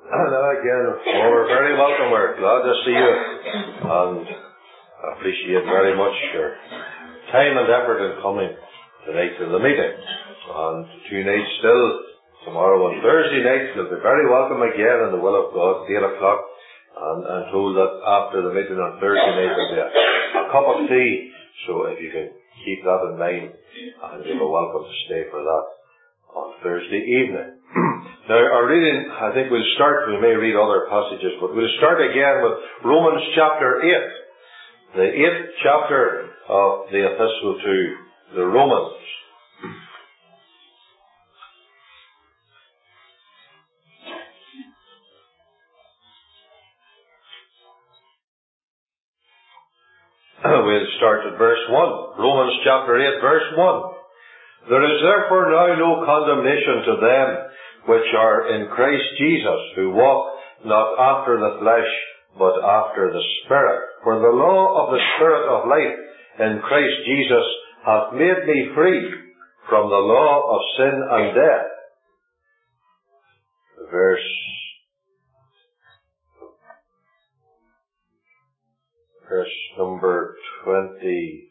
Hello again. We're very welcome. We're glad to see you and appreciate very much your time and effort in coming tonight to the meeting. And 2 nights still, tomorrow and Thursday night, you'll be very welcome again in the will of God, 8 o'clock. And I'm told that after the meeting on Thursday night there'll be a cup of tea, so if you can keep that in mind, and you'll be welcome to stay for that on Thursday evening. Now, our reading, I think we may read other passages, but we'll start again with Romans chapter 8, the 8th chapter of the epistle to the Romans. We'll start at verse 1. Romans chapter 8, verse 1. There is therefore now no condemnation to them which are in Christ Jesus, who walk not after the flesh, but after the Spirit. For the law of the Spirit of life in Christ Jesus hath made me free from the law of sin and death. Verse number 22.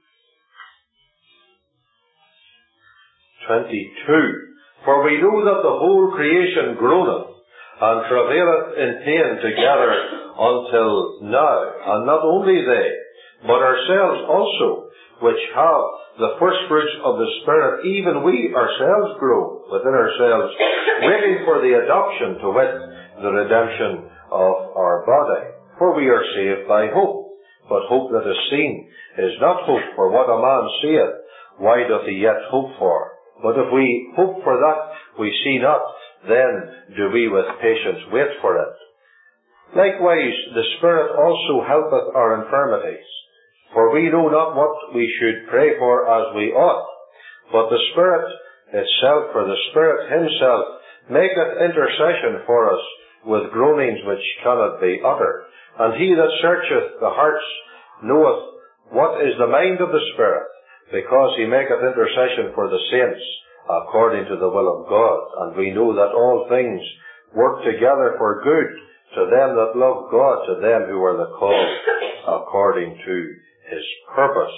For we know that the whole creation groaneth and travaileth in pain together until now. And not only they, but ourselves also, which have the firstfruits of the Spirit, even we ourselves groan within ourselves, waiting for the adoption, to wit, the redemption of our body. For we are saved by hope. But hope that is seen is not hope. For what a man seeth, why doth he yet hope for? But if we hope for that we see not, then do we with patience wait for it. Likewise, the Spirit also helpeth our infirmities. For we know not what we should pray for as we ought. But the Spirit itself, for the Spirit himself, maketh intercession for us with groanings which cannot be uttered. And he that searcheth the hearts knoweth what is the mind of the Spirit, because he maketh intercession for the saints according to the will of God. And we know that all things work together for good to them that love God, to them who are the called according to his purpose.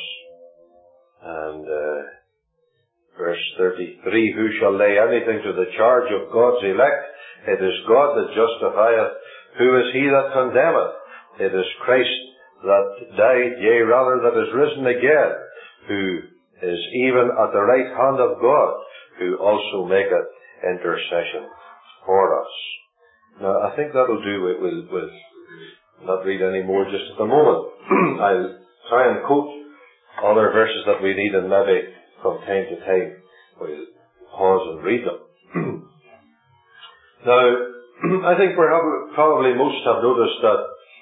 And verse 33, who shall lay anything to the charge of God's elect? It is God that justifieth. Who is he that condemneth? It is Christ that died, yea, rather that is risen again, who is even at the right hand of God, who also maketh intercession for us. Now, I think that'll do. We'll not read any more just at the moment. I'll try and quote other verses that we need, and maybe from time to time we'll pause and read them. Now, I think probably most have noticed that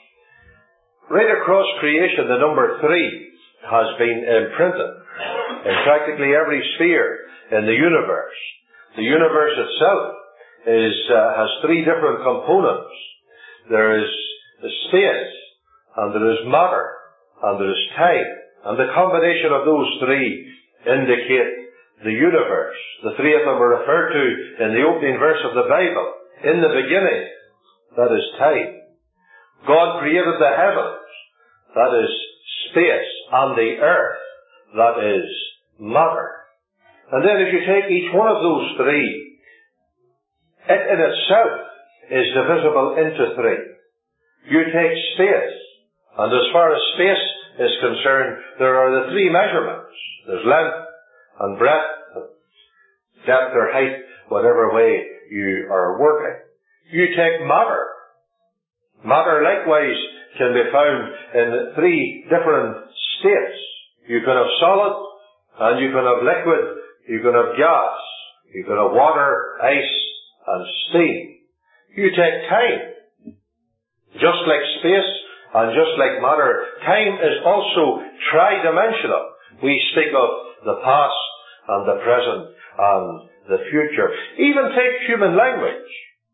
right across creation the number 3 has been imprinted in practically every sphere in the universe. The universe itself has 3 different components. There is the space, and there is matter, and there is time. And the combination of those 3 indicate the universe. The 3 of them are referred to in the opening verse of the Bible. In the beginning, that is time. God created the heavens, that is space, and the earth, that is matter. And then if you take each one of those 3, it in itself is divisible into 3. You take space, and as far as space is concerned, there are the 3 measurements. There's length and breadth, depth or height, whatever way you are working. You take matter. Matter likewise can be found in 3 different states. You can have solid, and you can have liquid, you can have gas, you can have water, ice, and steam. You take time. Just like space and just like matter, time is also tri-dimensional. We speak of the past and the present and the future. Even take human language.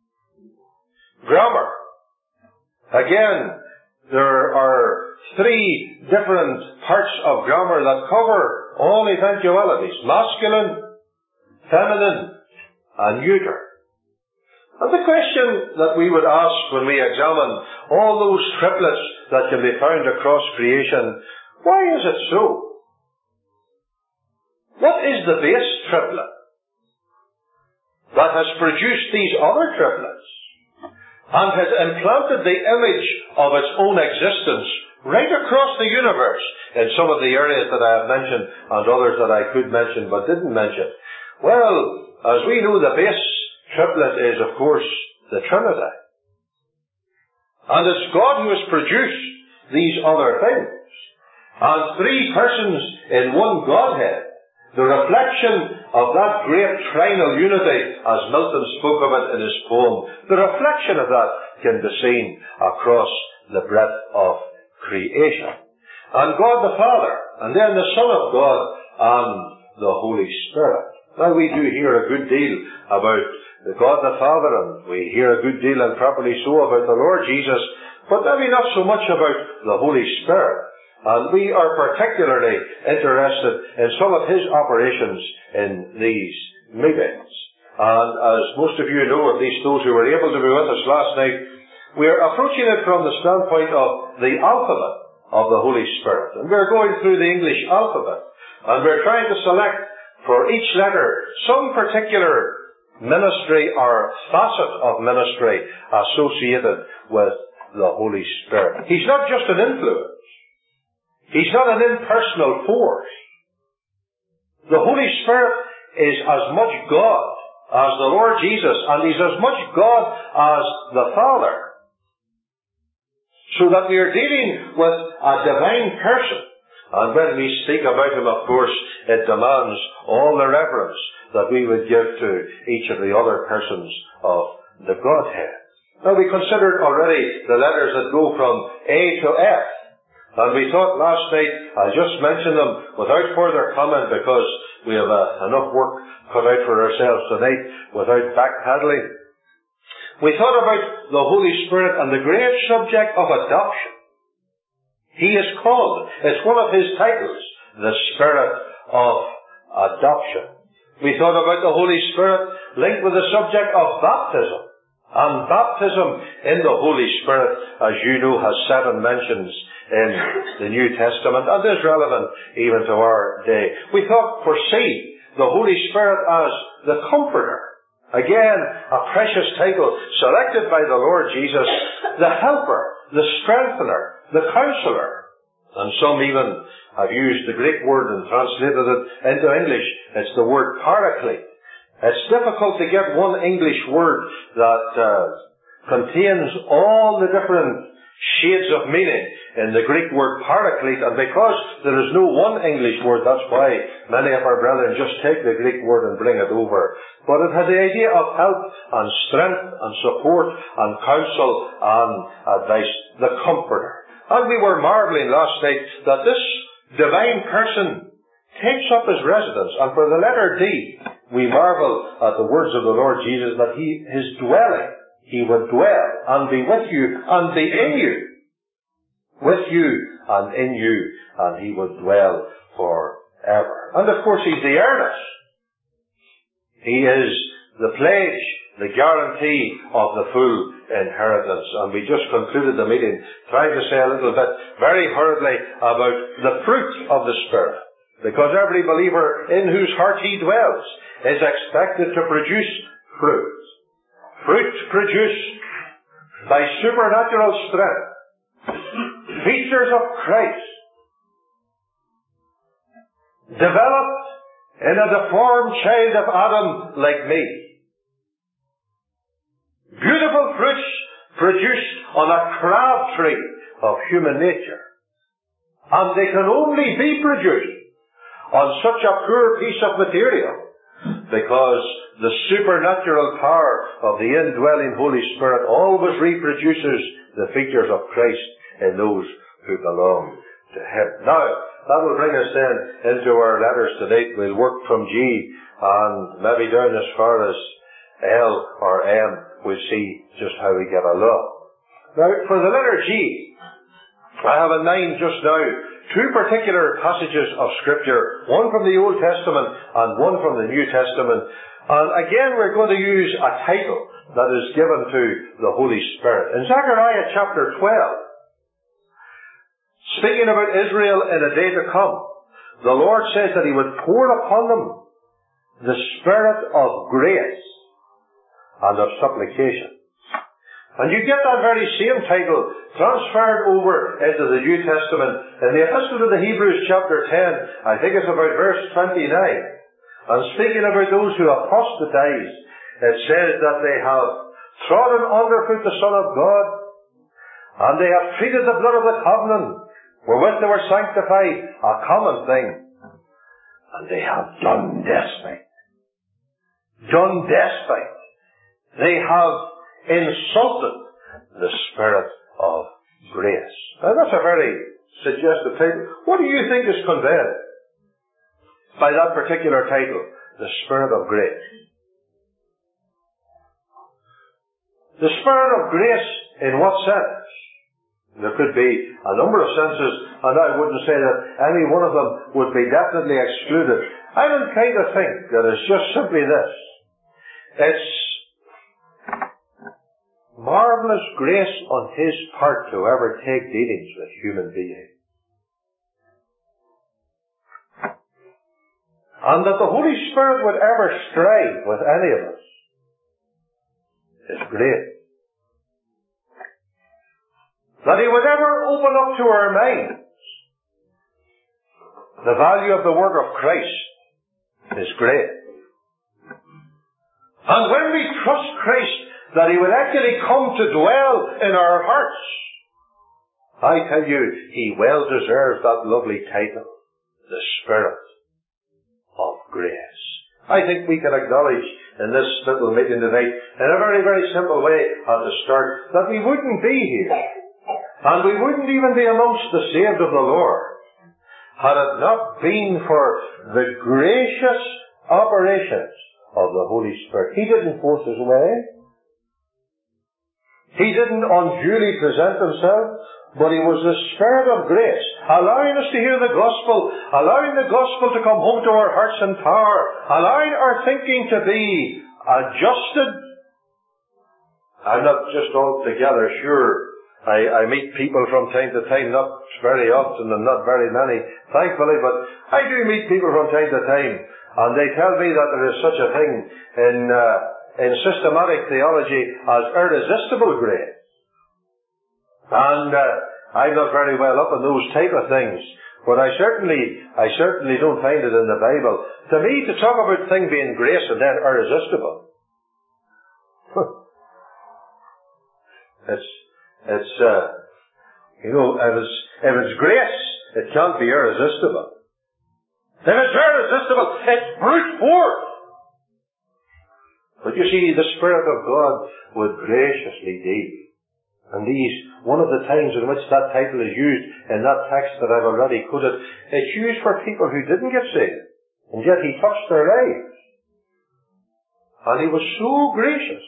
Grammar. Again, there are 3 different parts of grammar that cover all eventualities. Masculine, feminine, and neuter. And the question that we would ask when we examine all those triplets that can be found across creation, why is it so? What is the base triplet that has produced these other triplets and has implanted the image of its own existence right across the universe in some of the areas that I have mentioned and others that I could mention but didn't mention? Well, as we know, the base triplet is, of course, the Trinity. And it's God who has produced these other things. And three persons in one Godhead. The reflection of that great trinal unity, as Milton spoke of it in his poem, the reflection of that can be seen across the breadth of creation. And God the Father, and then the Son of God, and the Holy Spirit. Now we do hear a good deal about God the Father, and we hear a good deal, and properly so, about the Lord Jesus, but maybe not so much about the Holy Spirit. And we are particularly interested in some of his operations in these meetings. And as most of you know, at least those who were able to be with us last night, we are approaching it from the standpoint of the alphabet of the Holy Spirit. And we're going through the English alphabet. And we're trying to select for each letter some particular ministry or facet of ministry associated with the Holy Spirit. He's not just an influence. He's not an impersonal force. The Holy Spirit is as much God as the Lord Jesus, and he's as much God as the Father. So that we are dealing with a divine person. And when we speak about him, of course, it demands all the reverence that we would give to each of the other persons of the Godhead. Now, we considered already the letters that go from A to F. And we thought last night, I'll just mention them without further comment because we have enough work cut out for ourselves tonight without backpedaling. We thought about the Holy Spirit and the great subject of adoption. He is called, it's one of his titles, the Spirit of Adoption. We thought about the Holy Spirit linked with the subject of baptism. And baptism in the Holy Spirit, as you know, has 7 mentions in the New Testament and is relevant even to our day. We thought for C, the Holy Spirit as the Comforter. Again, a precious title selected by the Lord Jesus, the Helper, the Strengthener, the Counselor. And some even have used the Greek word and translated it into English. It's the word Paraclete. It's difficult to get one English word that contains all the different shades of meaning in the Greek word Paraclete, and because there is no one English word, that's why many of our brethren just take the Greek word and bring it over. But it has the idea of help and strength and support and counsel and advice, the Comforter. And we were marvelling last night that this divine person takes up his residence, and for the letter D, we marvel at the words of the Lord Jesus that his dwelling, he would dwell and be with you and be in you. With you and in you, and he would dwell forever. And of course he's the earnest. He is the pledge, the guarantee of the full inheritance. And we just concluded the meeting trying to say a little bit very hurriedly about the fruit of the Spirit. Because every believer in whose heart he dwells is expected to produce fruit. Fruit produced by supernatural strength. Features of Christ. Developed in a deformed child of Adam like me. Beautiful fruits produced on a crab tree of human nature. And they can only be produced on such a poor piece of material, because the supernatural power of the indwelling Holy Spirit always reproduces the features of Christ in those who belong to him. Now, that will bring us then into our letters tonight. We'll work from G and maybe down as far as L or M. We'll see just how we get along. Now, for the letter G, I have a 9 just now two particular passages of Scripture, one from the Old Testament and one from the New Testament. And again, we're going to use a title that is given to the Holy Spirit. In Zechariah chapter 12, speaking about Israel in a day to come, the Lord says that He would pour upon them the Spirit of grace and of supplication. And you get that very same title transferred over into the New Testament. In the Epistle to the Hebrews chapter 10, I think it's about verse 29. And speaking about those who apostatize, it says that they have trodden underfoot the Son of God, and they have treated the blood of the covenant, wherewith they were sanctified, a common thing. And they have done despite. Done despite. They have insulted the Spirit of grace. Now that's a very suggestive title. What do you think is conveyed by that particular title, the Spirit of grace? The Spirit of grace, in what sense? There could be a number of senses, and I wouldn't say that any one of them would be definitely excluded. I don't kind of think that it's just simply this. It's marvellous grace on His part to ever take dealings with human beings. And that the Holy Spirit would ever strive with any of us is great. That He would ever open up to our minds the value of the work of Christ is great. And when we trust Christ, that He would actually come to dwell in our hearts, I tell you, He well deserves that lovely title, the Spirit of grace. I think we can acknowledge in this little meeting tonight, in a very, very simple way at the start, that we wouldn't be here, and we wouldn't even be amongst the saved of the Lord, had it not been for the gracious operations of the Holy Spirit. He didn't force His way. He didn't unduly present Himself, but He was the Spirit of grace, allowing us to hear the gospel, allowing the gospel to come home to our hearts in power, allowing our thinking to be adjusted. I'm not just altogether sure. I meet people from time to time, not very often and not very many, thankfully, but I do meet people from time to time, and they tell me that there is such a thing in systematic theology as irresistible grace. And I'm not very well up on those type of things, but I certainly don't find it in the Bible. To me, to talk about thing being grace and then irresistible, if it's grace, it can't be irresistible. If it's irresistible, it's brute force. But you see, the Spirit of God would graciously deal. And one of the times in which that title is used in that text that I've already quoted, it's used for people who didn't get saved. And yet He touched their lives. And He was so gracious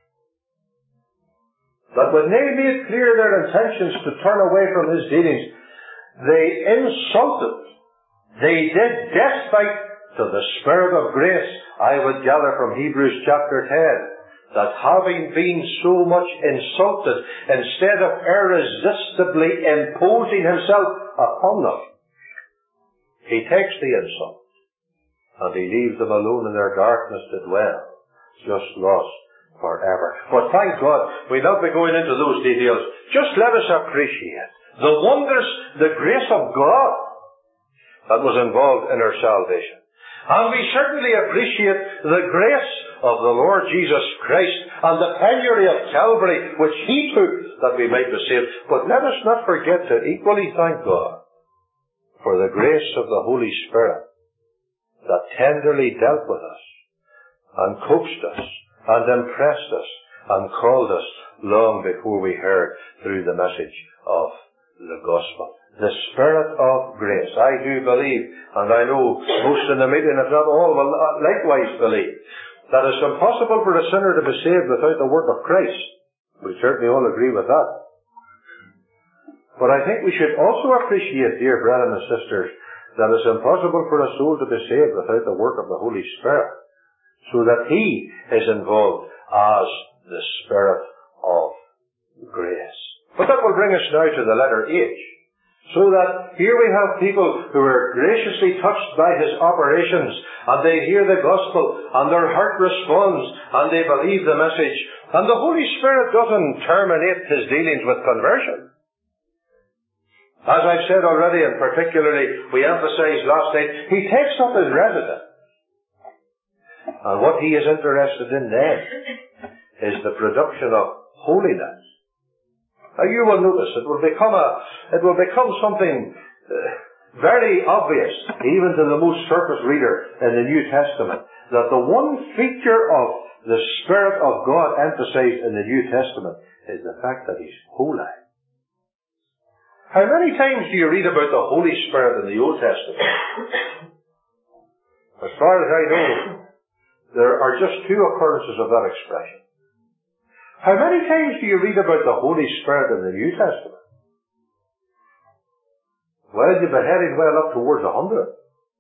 that when they made clear their intentions to turn away from His dealings, they insulted, they did despite to the Spirit of grace. I would gather from Hebrews chapter 10 that having been so much insulted, instead of irresistibly imposing Himself upon them, He takes the insult and He leaves them alone in their darkness to dwell, just lost forever. But thank God, we'll not be going into those details. Just let us appreciate the wonders, the grace of God that was involved in our salvation. And we certainly appreciate the grace of the Lord Jesus Christ and the penury of Calvary which He took that we might be saved. But let us not forget to equally thank God for the grace of the Holy Spirit that tenderly dealt with us and coaxed us and impressed us and called us long before we heard through the message of the gospel. The Spirit of grace. I do believe, and I know most in the meeting, if not all, will likewise believe, that it's impossible for a sinner to be saved without the work of Christ. We certainly all agree with that. But I think we should also appreciate, dear brethren and sisters, that it's impossible for a soul to be saved without the work of the Holy Spirit, so that He is involved as the Spirit of grace. But that will bring us now to the letter H. So that here we have people who are graciously touched by His operations, and they hear the gospel, and their heart responds, and they believe the message. And the Holy Spirit doesn't terminate His dealings with conversion. As I've said already, and particularly we emphasized last night, He takes up His residence. And what He is interested in then is the production of holiness. Now you will notice it will become something very obvious, even to the most surface reader in the New Testament, that the one feature of the Spirit of God emphasized in the New Testament is the fact that He's holy. How many times do you read about the Holy Spirit in the Old Testament? As far as I know, there are just 2 occurrences of that expression. How many times do you read about the Holy Spirit in the New Testament? Well, you'd be heading well up towards 100.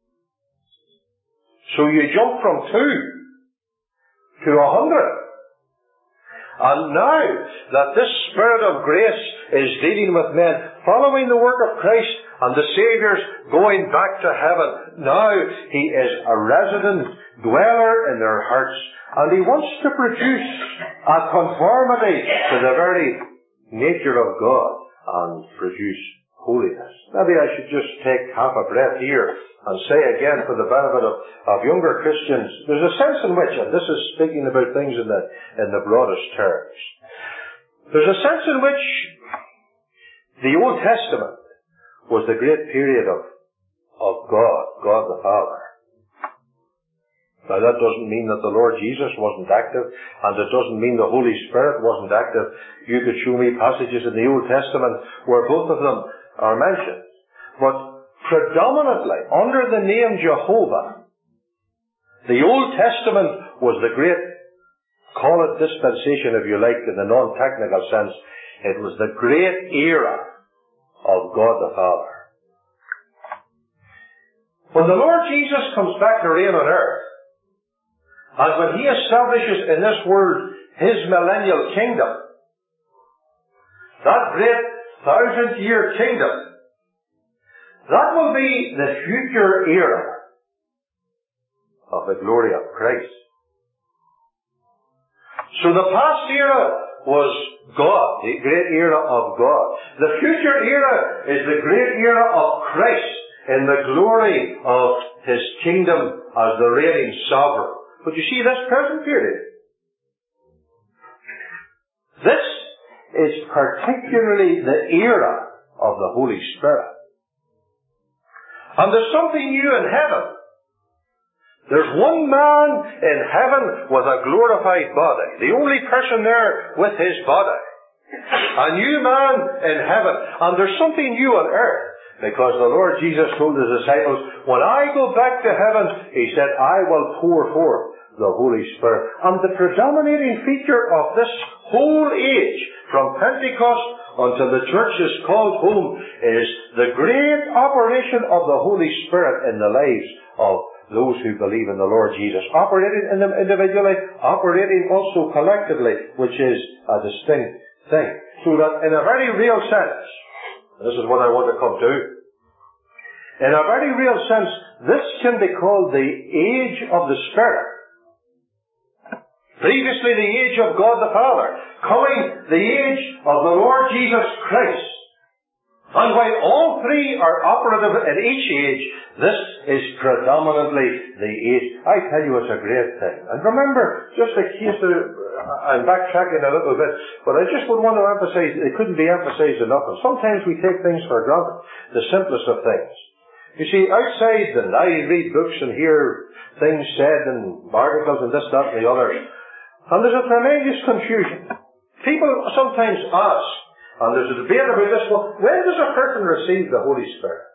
So you jump from 2 to 100. And now that this Spirit of grace is dealing with men, following the work of Christ and the Saviour's going back to heaven, now He is a resident dweller in their hearts, and He wants to produce a conformity to the very nature of God and produce holiness. Maybe I should just take half a breath here and say again, for the benefit of younger Christians, there's a sense in which, and this is speaking about things in the broadest terms, there's a sense in which the Old Testament was the great period of God the Father. Now that doesn't mean that the Lord Jesus wasn't active, and it doesn't mean the Holy Spirit wasn't active. You could show me passages in the Old Testament where both of them are mentioned. But predominantly, under the name Jehovah, the Old Testament was the great, call it dispensation if you like, in the non-technical sense. It was the great era of God the Father. When the Lord Jesus comes back to reign on earth, and when He establishes in this world His millennial kingdom, that great 1,000-year kingdom, that will be the future era of the glory of Christ. So the past era was God, the great era of God. The future era is the great era of Christ in the glory of His kingdom as the reigning sovereign. But you see this present period, this is particularly the era of the Holy Spirit. And there's something new in heaven. There's one man in heaven with a glorified body. The only person there with his body. A new man in heaven. And there's something new on earth. Because the Lord Jesus told His disciples, when I go back to heaven, He said, I will pour forth the Holy Spirit. And the predominating feature of this whole age, from Pentecost until the church is called home, is the great operation of the Holy Spirit in the lives of those who believe in the Lord Jesus. Operating in them individually, operating also collectively, which is a distinct thing. So that in a very real sense, this is what I want to come to, in a very real sense, this can be called the age of the Spirit. Previously the age of God the Father, coming the age of the Lord Jesus Christ. And while all three are operative in each age, this is predominantly the age. I tell you, it's a great thing. And remember, just in case I'm backtracking a little bit, but I just would want to emphasize, it couldn't be emphasized enough, and sometimes we take things for granted, the simplest of things. You see, outside, and I read books and hear things said and articles and this, that, and the other, and there's a tremendous confusion. People sometimes ask, and there's a debate about this, well, when does a person receive the Holy Spirit?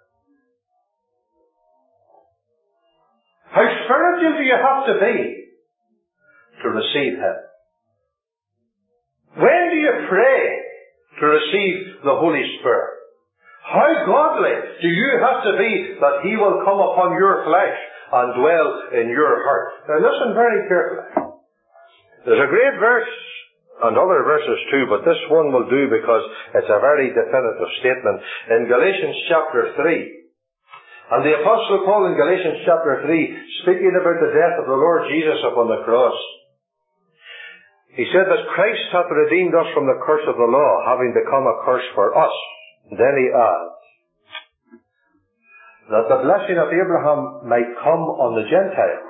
How spiritual do you have to be to receive Him? When do you pray to receive the Holy Spirit? How godly do you have to be that He will come upon your flesh and dwell in your heart? Now listen very carefully. There's a great verse, and other verses too, but this one will do because it's a very definitive statement in Galatians chapter 3. And the Apostle Paul in Galatians chapter 3, speaking about the death of the Lord Jesus upon the cross, he said that Christ hath redeemed us from the curse of the law, having become a curse for us. Then he adds, that the blessing of Abraham might come on the Gentiles,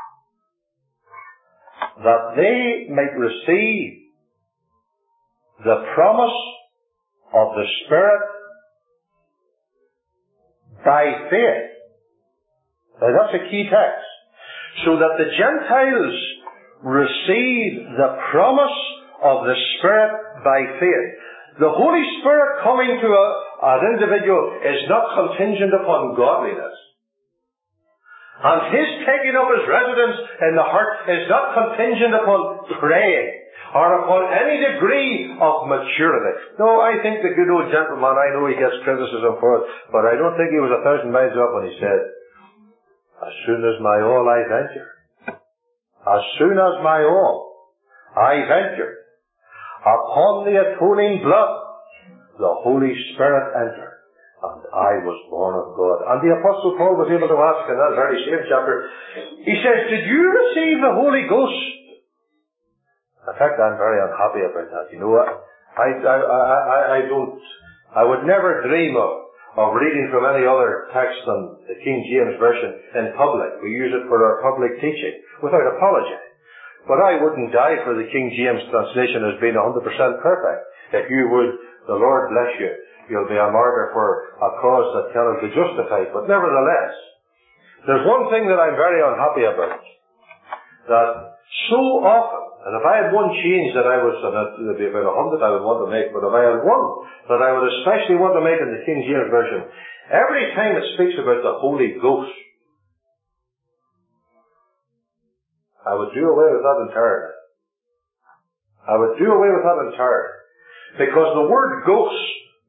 that they might receive the promise of the Spirit by faith. Now that's a key text. So that the Gentiles receive the promise of the Spirit by faith. The Holy Spirit coming to an individual is not contingent upon godliness. And His taking up His residence in the heart is not contingent upon praying or upon any degree of maturity. No, I think the good old gentleman, I know he gets criticism for it, but I don't think he was 1,000 miles up when he said, as soon as my all I venture. As soon as my all I venture. Upon the atoning blood, the Holy Spirit entered, and I was born of God. And the Apostle Paul was able to ask in that very same chapter, he says, did you receive the Holy Ghost? In fact, I'm very unhappy about that. You know, I would never dream of reading from any other text than the King James Version in public. We use it for our public teaching, without apology. But I wouldn't die for the King James translation as being 100% perfect. If you would, the Lord bless you. You'll be a martyr for a cause that cannot be justified. But nevertheless, there's one thing that I'm very unhappy about. That so often, and if I had one change that I was, and there'd be about 100 I would want to make, but if I had one that I would especially want to make in the King James Version, every time it speaks about the Holy Ghost, I would do away with that entirely. I would do away with that entirely. Because the word ghost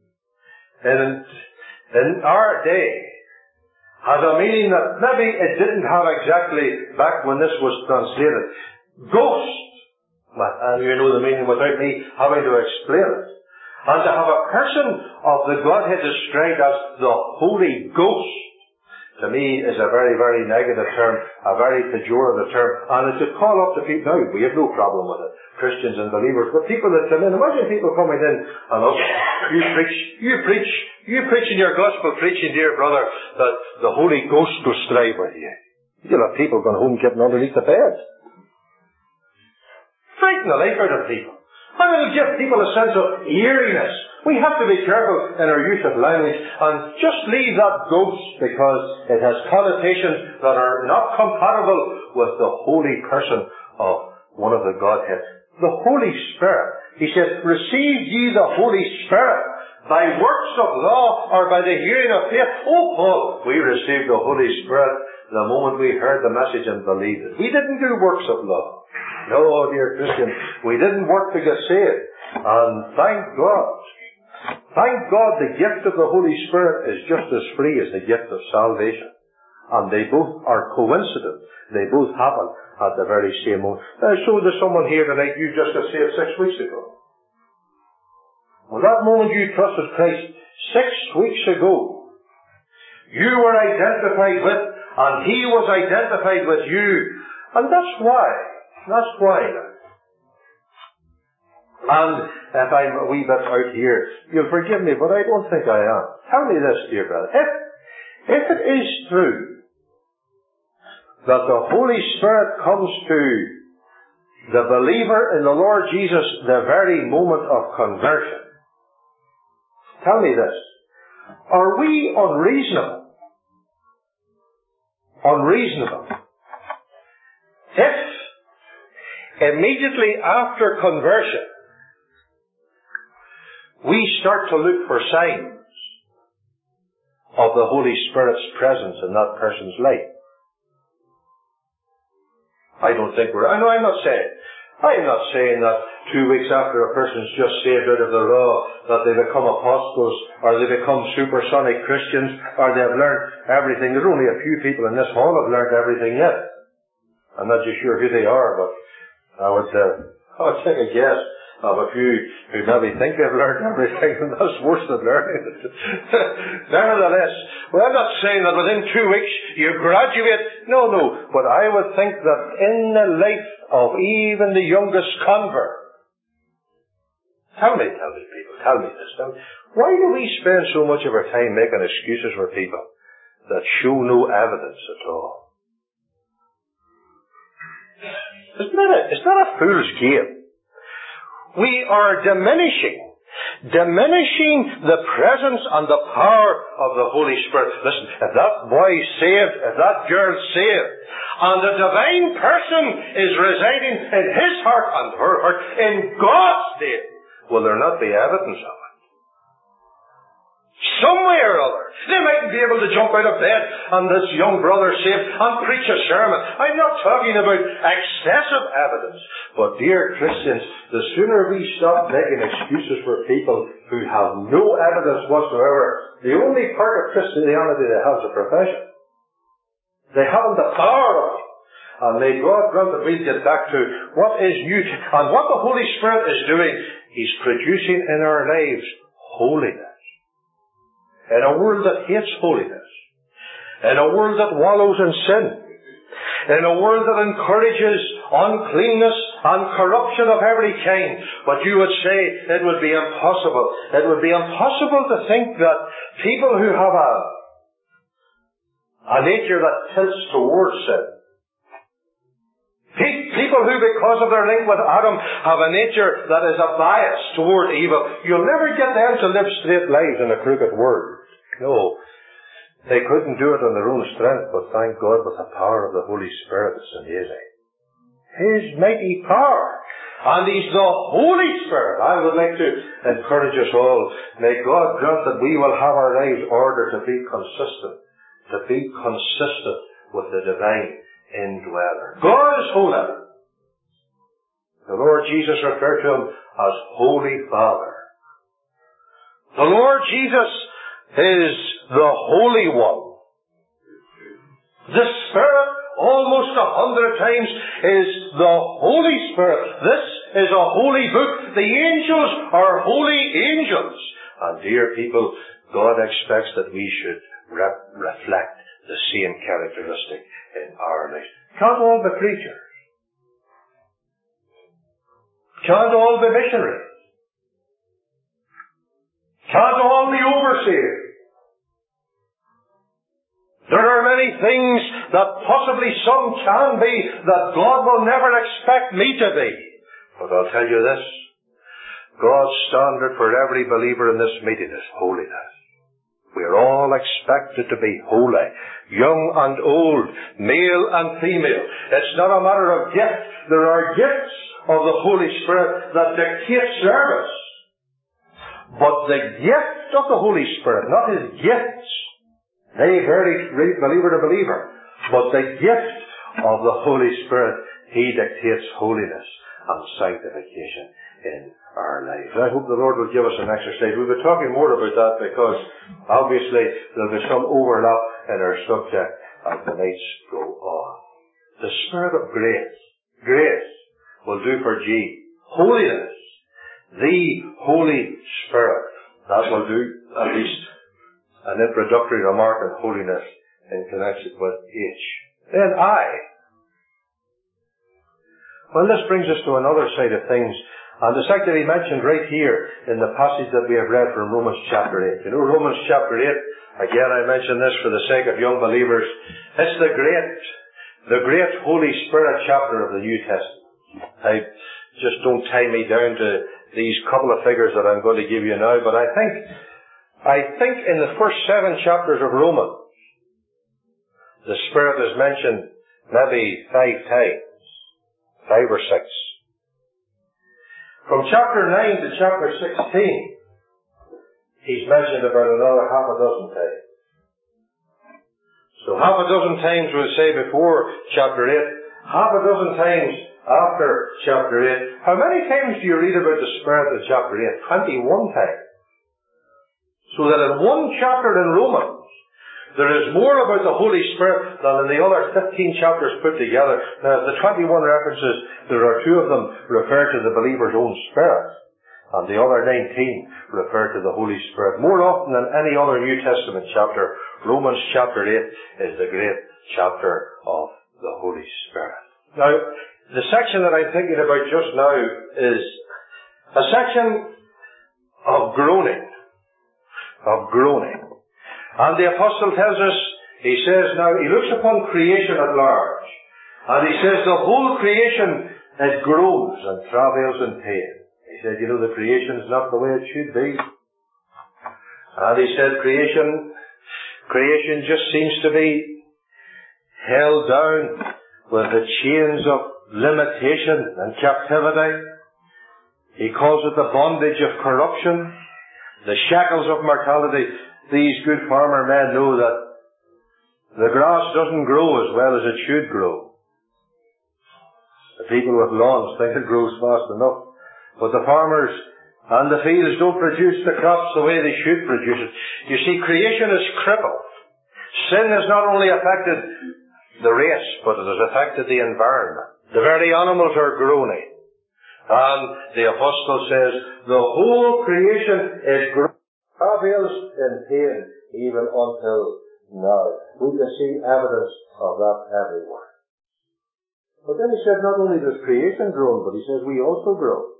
in our day has a meaning that maybe it didn't have exactly back when this was translated. Ghost. And you know the meaning without me having to explain it. And to have a person of the Godhead described as the Holy Ghost, to me, is a very, very negative term, a very pejorative term, and it's to call up to people. Now, we have no problem with it, Christians and believers, but people that come in, imagine people coming in and look, you preach in your gospel preaching, dear brother, that the Holy Ghost will strive with you. You'll have people going home getting underneath the bed. Frighten the life out of people. And it'll give people a sense of eeriness. We have to be careful in our use of language and just leave that ghost because it has connotations that are not compatible with the holy person of one of the Godhead. The Holy Spirit. He says, receive ye the Holy Spirit by works of law or by the hearing of faith. Oh, Paul, we received the Holy Spirit the moment we heard the message and believed it. We didn't do works of law. No, dear Christian, we didn't work to get saved. And thank God. Thank God the gift of the Holy Spirit is just as free as the gift of salvation. And they both are coincident. They both happen at the very same moment. So there's someone here tonight, you just got saved 6 weeks ago. Well, that moment you trusted Christ 6 weeks ago, you were identified with, and He was identified with you. And that's why. That's why. And if I'm a wee bit out here, you'll forgive me, but I don't think I am. Tell me this, dear brother. If it is true that the Holy Spirit comes to the believer in the Lord Jesus the very moment of conversion, tell me this. Are we unreasonable? Unreasonable. If immediately after conversion we start to look for signs of the Holy Spirit's presence in that person's life, I don't think I'm not saying I'm not saying that 2 weeks after a person's just saved out of the raw, that they become apostles, or they become supersonic Christians, or they have learned everything. There's only a few people in this hall have learned everything yet. I'm not just sure who they are, but I would take a guess of a few who maybe think they've learned everything, and that's worse than learning it. Nevertheless, well, I'm not saying that within 2 weeks you graduate. No. But I would think that in the life of even the youngest convert, tell me this. Why do we spend so much of our time making excuses for people that show no evidence at all? It's not a fool's game. We are diminishing the presence and the power of the Holy Spirit. Listen, if that boy's saved, if that girl's saved, and the divine person is residing in his heart and her heart, in God's name, will there not be evidence of it? Some way or other. They mightn't be able to jump out of bed and this young brother saved and preach a sermon. I'm not talking about excessive evidence. But dear Christians, the sooner we stop making excuses for people who have no evidence whatsoever, the only part of Christianity they have is a profession. They haven't the power of it. And may God grant that we get back to what is new and what the Holy Spirit is doing. He's producing in our lives holiness. In a world that hates holiness. In a world that wallows in sin. In a world that encourages uncleanness and corruption of every kind. But you would say it would be impossible. It would be impossible to think that people who have a nature that tilts towards sin, people who, because of their link with Adam, have a nature that is a bias toward evil, you'll never get them to live straight lives in a crooked world. No. They couldn't do it on their own strength, but thank God with the power of the Holy Spirit, it's amazing. His mighty power. And He's the Holy Spirit. I would like to encourage us all. May God grant that we will have our lives ordered to be consistent. To be consistent with the divine indweller. God is holy. The Lord Jesus referred to Him as Holy Father. The Lord Jesus is the Holy One. The Spirit, almost 100 times, is the Holy Spirit. This is a holy book. The angels are holy angels. And dear people, God expects that we should reflect the same characteristic in our lives. Can't all be preachers? Can't all be missionaries? Can't all be overseers? There are many things that possibly some can be that God will never expect me to be. But I'll tell you this. God's standard for every believer in this meeting is holiness. We are all expected to be holy, young and old, male and female. It's not a matter of gift. There are gifts of the Holy Spirit that dictate service. But the gift of the Holy Spirit, not His gifts, they vary believer to believer, but the gift of the Holy Spirit, He dictates holiness and sanctification in our lives. I hope the Lord will give us an exercise. We'll be talking more about that because obviously there'll be some overlap in our subject as the nights go on. The Spirit of grace will do for G. Holiness, the Holy Spirit, that will do at least an introductory remark on holiness in connection with H. Then I. Well, this brings us to another side of things. And it's actually mentioned right here in the passage that we have read from Romans chapter 8. You know, Romans chapter 8, again I mention this for the sake of young believers. It's the great Holy Spirit chapter of the New Testament. Just don't tie me down to these couple of figures that I'm going to give you now, but I think in the first 7 chapters of Romans, the Spirit is mentioned maybe 5 times. 5 or 6. From chapter 9 to chapter 16, He's mentioned about another half a dozen times. So half a dozen times we'll say before chapter 8, half a dozen times after chapter 8. How many times do you read about the Spirit in chapter 8? 21 times. So that in one chapter in Romans, there is more about the Holy Spirit than in the other 15 chapters put together. Now, the 21 references, there are 2 of them refer to the believer's own spirit, and the other 19 refer to the Holy Spirit. More often than any other New Testament chapter, Romans chapter 8 is the great chapter of the Holy Spirit. Now, the section that I'm thinking about just now is a section of groaning. And the apostle tells us, he says now, he looks upon creation at large, and he says the whole creation, it groans and travails in pain. He said, the creation's not the way it should be. And he said creation just seems to be held down with the chains of limitation and captivity. He calls it the bondage of corruption, the shackles of mortality. These good farmer men know that the grass doesn't grow as well as it should grow. The people with lawns think it grows fast enough, but the farmers and the fields don't produce the crops the way they should produce it. You see, creation is crippled. Sin has not only affected the race, but it has affected the environment. The very animals are groaning. And the apostle says, the whole creation is groaning, travails in pain, even until now. We can see evidence of that everywhere. But then he said, not only does creation groan, but he says we also groan.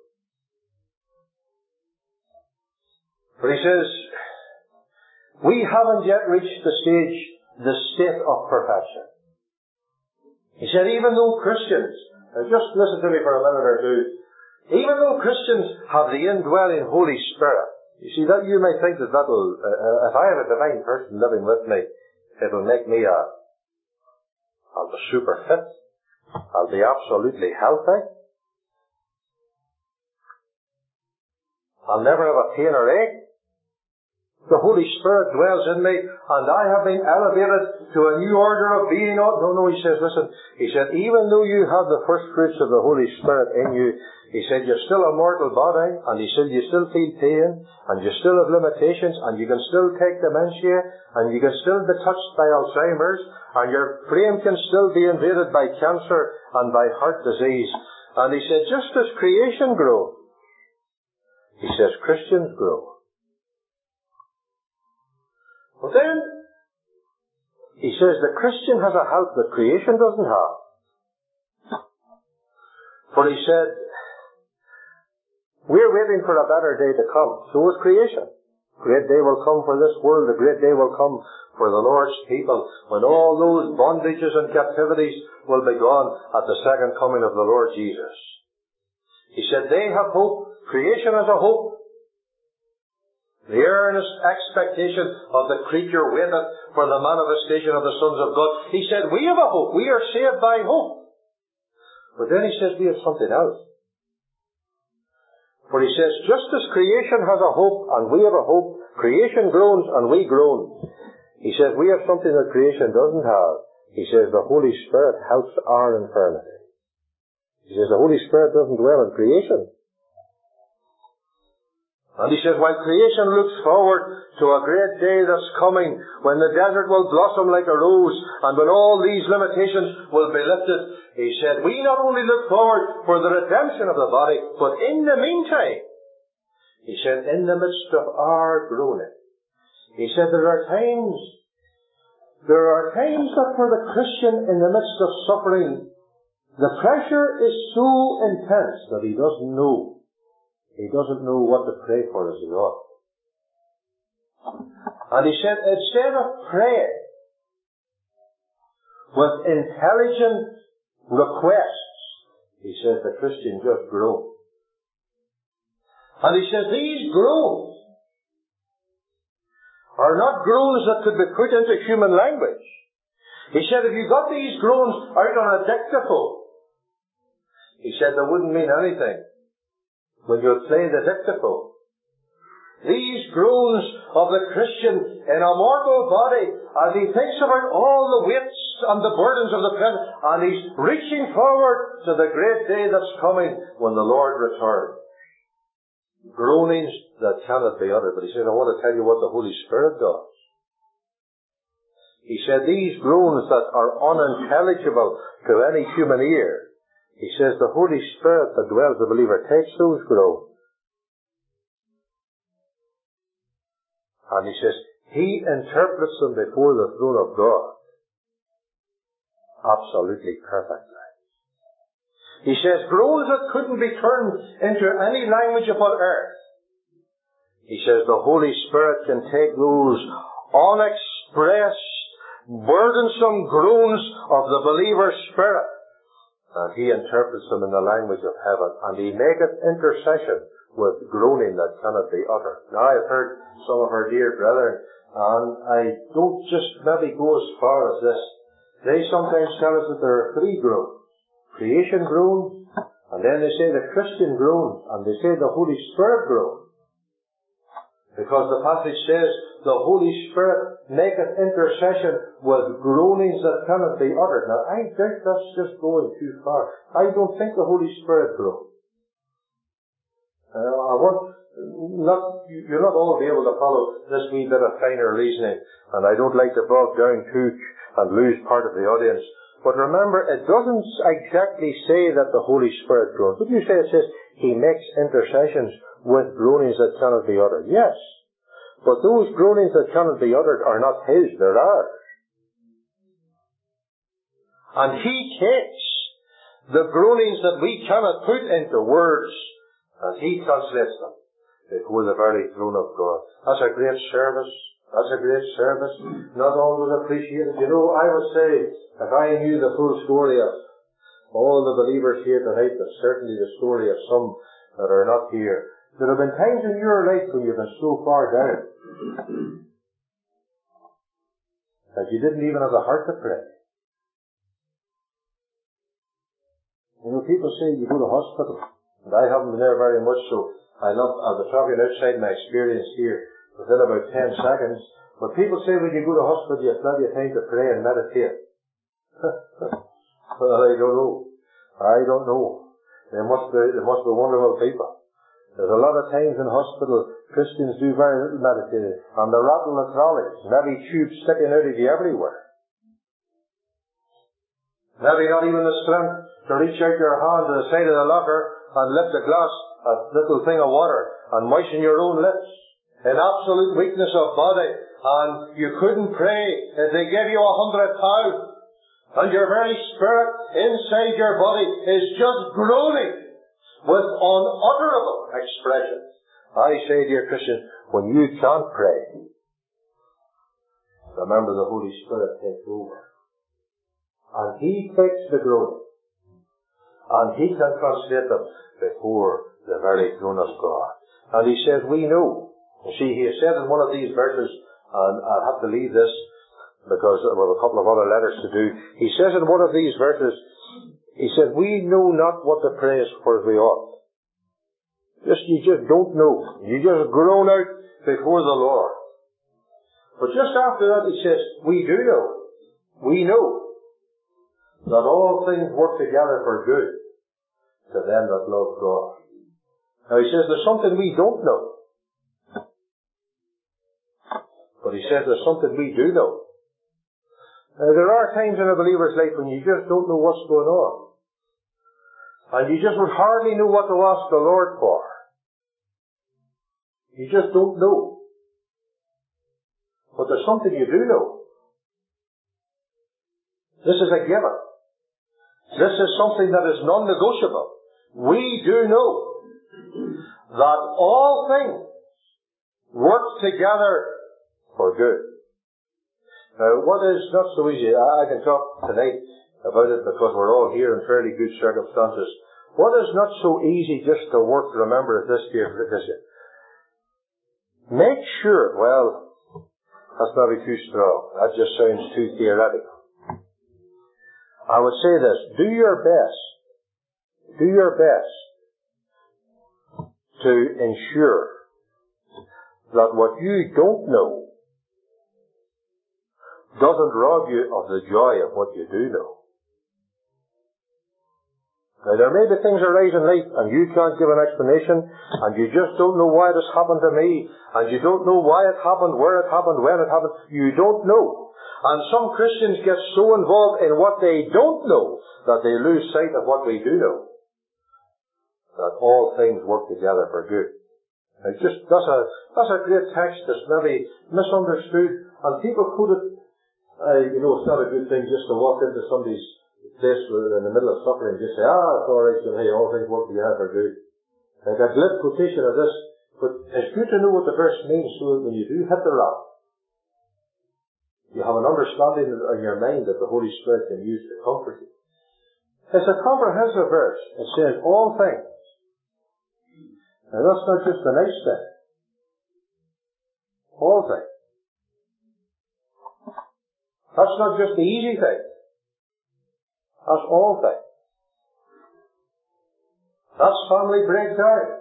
But he says, we haven't yet reached the state of perfection. He said, even though Christians, just listen to me for a minute or two, even though Christians have the indwelling Holy Spirit, you see, that you may think that that'll, if I have a divine person living with me, it'll make me I'll be super fit, I'll be absolutely healthy, I'll never have a pain or ache. The Holy Spirit dwells in me, and I have been elevated to a new order of being. No, he says, listen, he said, even though you have the first fruits of the Holy Spirit in you, he said, you're still a mortal body, and he said, you still feel pain, and you still have limitations, and you can still take dementia, and you can still be touched by Alzheimer's, and your brain can still be invaded by cancer and by heart disease. And he said, just as creation grows, he says, Christians grow. But then, he says the Christian has a help that creation doesn't have. For he said, we're waiting for a better day to come. So is creation. A great day will come for this world. A great day will come for the Lord's people, when all those bondages and captivities will be gone at the second coming of the Lord Jesus. He said they have hope. Creation has a hope. The earnest expectation of the creature waiteth for the manifestation of the sons of God. He said, we have a hope. We are saved by hope. But then he says we have something else. For he says, just as creation has a hope and we have a hope, creation groans and we groan. He says we have something that creation doesn't have. He says the Holy Spirit helps our infirmity. He says the Holy Spirit doesn't dwell in creation. And he says, while creation looks forward to a great day that's coming, when the desert will blossom like a rose, and when all these limitations will be lifted, he said, we not only look forward for the redemption of the body, but in the meantime, he said, in the midst of our groaning, he said, there are times that for the Christian in the midst of suffering, the pressure is so intense that he doesn't know. He doesn't know what to pray for as he ought. And he said, instead of praying with intelligent requests, he says the Christian just groans. And he says these groans are not groans that could be put into human language. He said if you got these groans out on a dictaphone, he said they wouldn't mean anything when you play the dictaphone. these groans of the Christian in a mortal body, as he thinks about all the weights and the burdens of the present, and he's reaching forward to the great day that's coming when the Lord returns. Groanings that cannot be uttered. But he said, I want to tell you what the Holy Spirit does. He said, these groans that are unintelligible to any human ear, he says, the Holy Spirit that dwells in the believer takes those groans. And he says, he interprets them before the throne of God. Absolutely perfectly. He says, groans that couldn't be turned into any language upon earth. He says, the Holy Spirit can take those unexpressed, burdensome groans of the believer's spirit, and he interprets them in the language of heaven, and he maketh intercession with groaning that cannot be uttered. Now, I've heard some of our dear brethren, and I don't just maybe go as far as this. They sometimes tell us that there are three groans. Creation groans, and then they say the Christian groans, and they say the Holy Spirit groans. Because the passage says, the Holy Spirit maketh intercession with groanings that cannot be uttered. Now, I think that's just going too far. I don't think the Holy Spirit groans. You'll not all be able to follow this wee bit of finer reasoning, and I don't like to bog down too and lose part of the audience. But remember, it doesn't exactly say that the Holy Spirit groans. What do you say? It says, he makes intercessions with groanings that cannot be uttered. Yes. But those groanings that cannot be uttered are not his, they're ours. And he takes the groanings that we cannot put into words, and he translates them before the very throne of God. That's a great service. That's a great service. Not always appreciated. You know, I would say, if I knew the full story of all the believers here tonight, but certainly the story of some that are not here, there have been times in your life when you've been so far down that you didn't even have the heart to pray. You know, people say you go to hospital, and I haven't been there very much, so I'll be talking outside my experience here within about 10 seconds. But people say when you go to hospital, you have plenty of time to pray and meditate. Well, I don't know. They must be wonderful people. There's a lot of times in hospital, Christians do very little meditating, and they rattle the trolleys, maybe tubes sticking out of you everywhere. Maybe not even the strength to reach out your hand to the side of the locker and lift a glass, a little thing of water, and moisten your own lips. In absolute weakness of body, and you couldn't pray if they gave you £100, and your very spirit inside your body is just groaning with unutterable expressions. I say, dear Christian, when you can't pray, remember the Holy Spirit takes over. And he takes the groaning, and he can translate them before the very throne of God. And he says, we know. You see, he has said in one of these verses, and I'll have to leave this because we have a couple of other letters to do. He says in one of these verses, he said, we know not what to pray for as we ought. You just don't know. You just groan out before the Lord. But just after that he says, we do know. We know that all things work together for good to them that love God. Now he says there's something we don't know. But he says there's something we do know. There are times in a believer's life when you just don't know what's going on. And you just would hardly know what to ask the Lord for. You just don't know. But there's something you do know. This is a given. This is something that is non-negotiable. We do know that all things work together for good. Now, what is not so easy, I can talk tonight about it because we're all here in fairly good circumstances. What is not so easy just to work, remember this, dear Christian. Make sure, well, that's maybe too strong. That just sounds too theoretical. I would say this, do your best to ensure that what you don't know doesn't rob you of the joy of what you do know. Now, there may be things arise in life and you can't give an explanation and you just don't know why this happened to me and you don't know why it happened, where it happened, when it happened. You don't know. And some Christians get so involved in what they don't know that they lose sight of what they do know. That all things work together for good. Now, that's a great text that's maybe misunderstood and people quote it. It's not a good thing just to walk into somebody's place in the middle of suffering and just say, it's alright, hey, all things work together for good. Like a glib quotation of this, but it's good to know what the verse means so that when you do hit the rock, you have an understanding in your mind that the Holy Spirit can use to comfort you. It's a comprehensive verse. It says all things. Now that's not just the nice thing. All things. That's not just the easy thing. That's all things. That's family breakdown.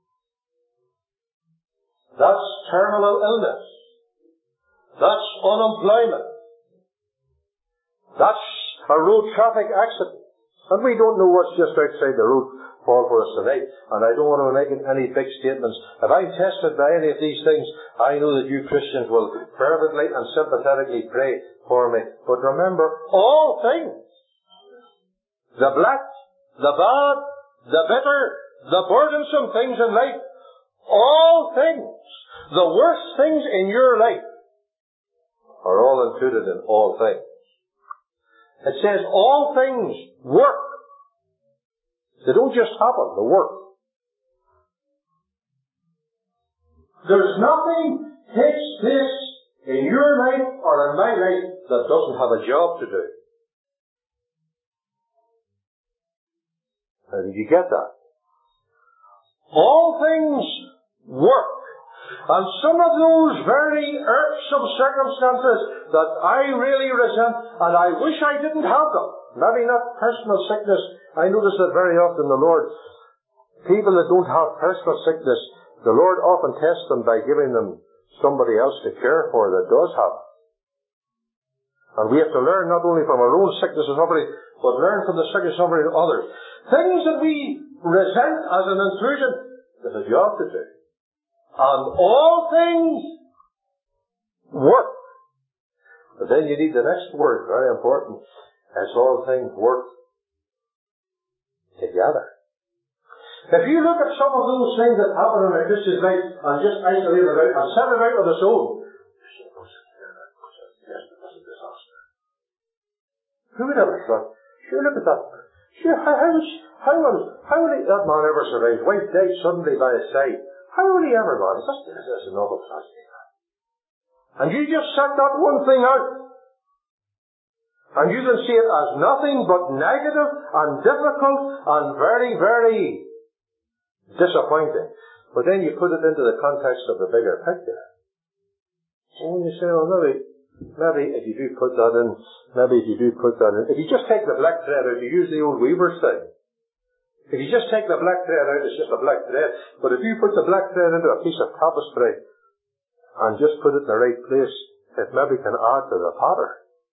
That's terminal illness. That's unemployment. That's a road traffic accident. And we don't know what's just outside the road for us tonight. And I don't want to make any big statements. If I'm tested by any of these things, I know that you Christians will fervently and sympathetically pray for me. But remember, all things, the black, the bad, the bitter, the burdensome things in life, all things, the worst things in your life, are all included in all things. It says all things work. They don't just happen, they work. There's nothing takes place in your life or in my life that doesn't have a job to do. Now, did you get that? All things work. And some of those very irksome circumstances that I really resent, and I wish I didn't have them, maybe not personal sickness. I notice that very often the Lord, people that don't have personal sickness, the Lord often tests them by giving them somebody else to care for that does have it. And we have to learn not only from our own sickness and suffering, but learn from the sickness and suffering of others. Things that we resent as an intrusion, there's a job to do. And all things work. But then you need the next word, very important. As all things work together. If you look at some of those things that happen in a Christian's life and just isolate it out and set it out on its own, who would ever thought? Sure, look at that. Sure, how will that man ever survive? Wife died suddenly by his side. How will he ever manage? That's an awful tragedy. And you just set that one thing out. And you can see it as nothing but negative and difficult and very, very disappointing. But then you put it into the context of the bigger picture. So when you say, maybe if you do put that in, if you just take the black thread out, you use the old weaver's thing. If you just take the black thread out, it's just a black thread. But if you put the black thread into a piece of tapestry and just put it in the right place, it maybe can add to the pattern.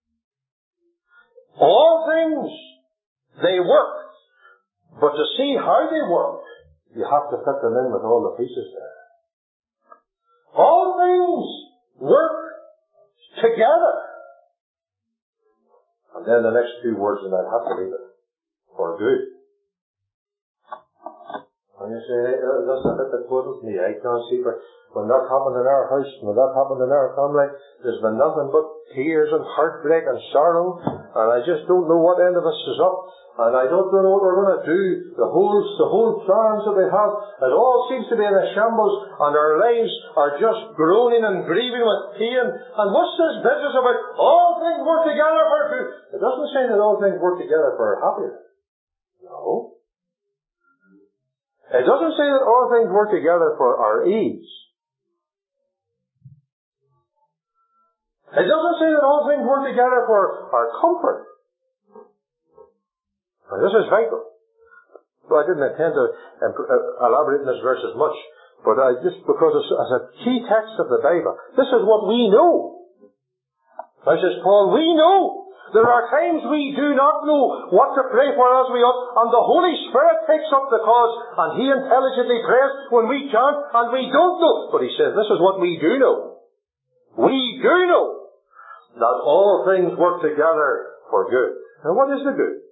All things, they work. But to see how they work, you have to fit them in with all the pieces there. All things work together. And then the next two words, and I'd have to leave it, for good. And you say, hey, that's a bit that puzzles me. I can't see, but when that happened in our house, when that happened in our family, there's been nothing but tears and heartbreak and sorrow, and I just don't know what end of us is up, and I don't know what we're going to do. The whole plans that we have, it all seems to be in a shambles, and our lives are just groaning and grieving with pain. And what's this business about all things work together for good? It doesn't say that all things work together for happiness. No. It doesn't say that all things work together for our ease. It doesn't say that all things work together for our comfort. Now, this is vital. Well, I didn't intend to elaborate on this verse as much, But just because as a key text of the Bible, this is what we know. This is Paul, we know. There are times we do not know what to pray for as we ought, and the Holy Spirit takes up the cause, and He intelligently prays when we can't, and we don't know. But He says, this is what we do know. We do know that all things work together for good. Now what is the good?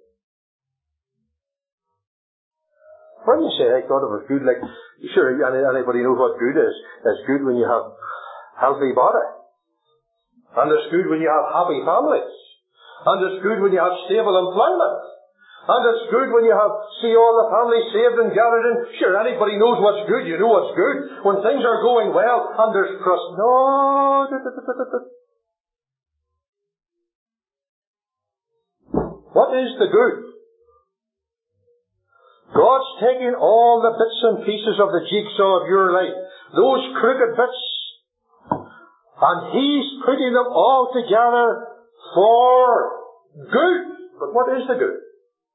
When you say, I thought it was good, like, sure, anybody knows what good is. It's good when you have healthy body. And it's good when you have happy families. And it's good when you have stable employment. And it's good when you see all the families saved and gathered in. Sure, anybody knows what's good, you know what's good. When things are going well, and there's trust. No. What is the good? God's taking all the bits and pieces of the jigsaw of your life, those crooked bits, and He's putting them all together for good. But what is the good?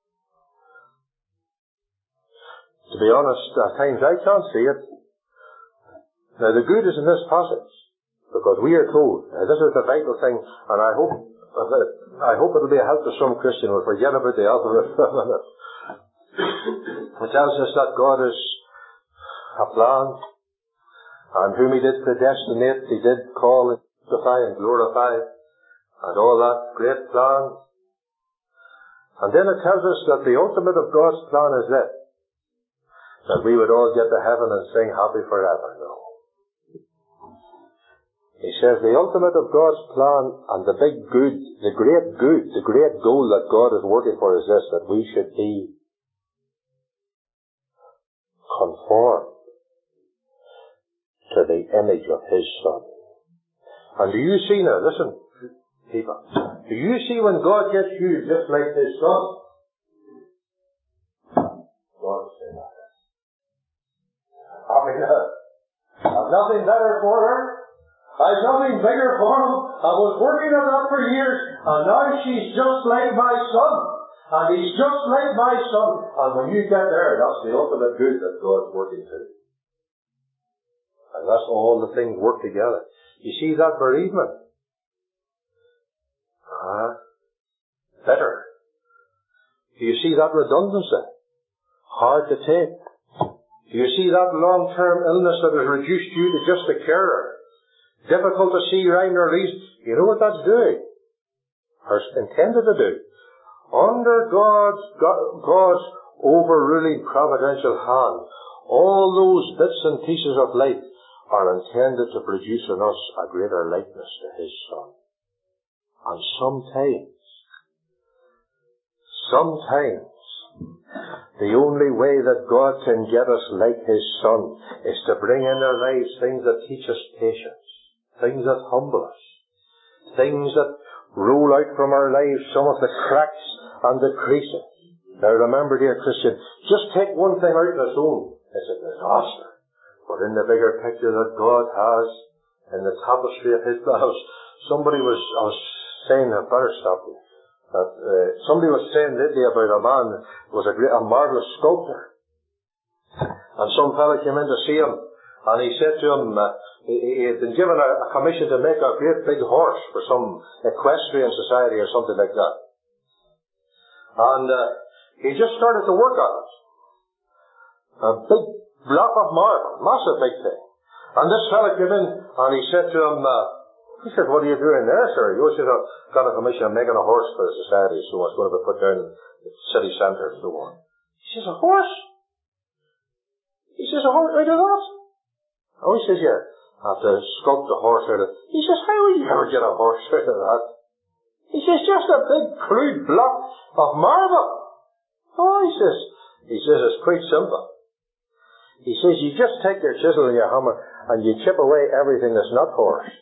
To be honest, at times I can't see it. Now the good is in this passage, because we are told, this is the vital thing, and I hope it'll be a help to some Christian. We'll forget about the alphabet for a minute. It tells us that God is a plan, and whom He did predestinate, He did call and justify and glorify, and all that great plan. And then it tells us that the ultimate of God's plan is this, that we would all get to heaven and sing happy forever. No. He says the ultimate of God's plan and the big good, the great goal that God is working for is this, that we should be conformed to the image of His Son. And do you see now, listen, people, do you see when God gets you just like His Son? God say that. I mean, I've nothing better for her. I've nothing bigger for him. I was working on that for years, and now she's just like my son. And he's just like my son. And when you get there, that's the ultimate good that God's working to. And that's all the things work together. You see that bereavement? Bitter. Do you see that redundancy? Hard to take. Do you see that long-term illness that has reduced you to just a carer? Difficult to see rhyme or reason. You know what that's doing? Or intended to do? Under God's overruling providential hand, all those bits and pieces of life are intended to produce in us a greater likeness to His Son. And sometimes, the only way that God can get us like His Son is to bring in our lives things that teach us patience, things that humble us, things that roll out from our lives some of the cracks and the creases. Now remember, dear Christian, just take one thing out on its own, it's a disaster. But in the bigger picture that God has, in the tapestry of His house, I was saying, I better stop you, that somebody was saying lately about a man who was a marvellous sculptor. And some fellow came in to see him, and he said to him, he had been given a commission to make a great big horse for some equestrian society or something like that. And he just started to work on it. A big block of marble, massive big thing. And this fellow came in, and he said to him, he said, what are you doing there, sir? He said, I've got a commission of making a horse for the society, so it's going to be put down in the city centre and so on. He says, a horse? He says, a horse out of that? Oh, he says, yeah. I have to sculpt a horse out of it. He says, how will you ever get a horse out of that? He says, just a big crude block of marble. Oh, he says, it's quite simple. He says, you just take your chisel and your hammer and you chip away everything that's not horse.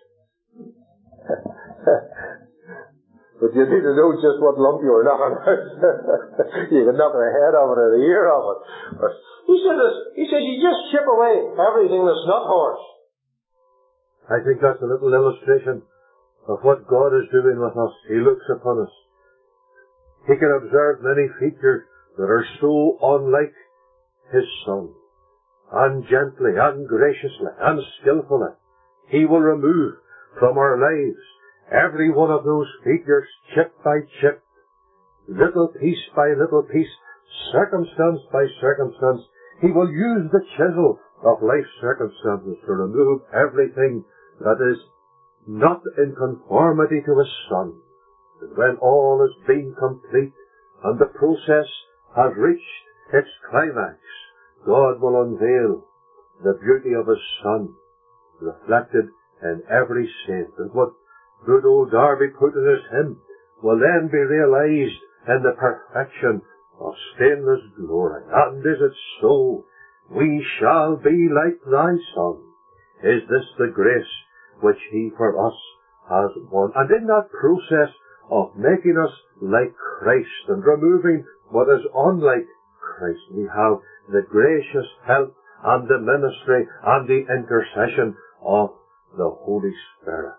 But you need to know just what lump you were knocking out. You can knock the head of it or the ear of it. But he says, you just chip away everything that's not horse. I think that's a little illustration of what God is doing with us. He looks upon us. He can observe many features that are so unlike His Son. and gently and graciously and skillfully, He will remove from our lives every one of those figures chip by chip, little piece by little piece, circumstance by circumstance. He will use the chisel of life's circumstances to remove everything that is not in conformity to His Son. And when all has been complete and the process has reached its climax, God will unveil the beauty of His Son, reflected in every saint. And what good old Darby put in his hymn will then be realized in the perfection of stainless glory. And is it so? We shall be like Thy Son. Is this the grace which He for us has won? And in that process of making us like Christ and removing what is unlike Christ, we have the gracious help and the ministry and the intercession of the Holy Spirit.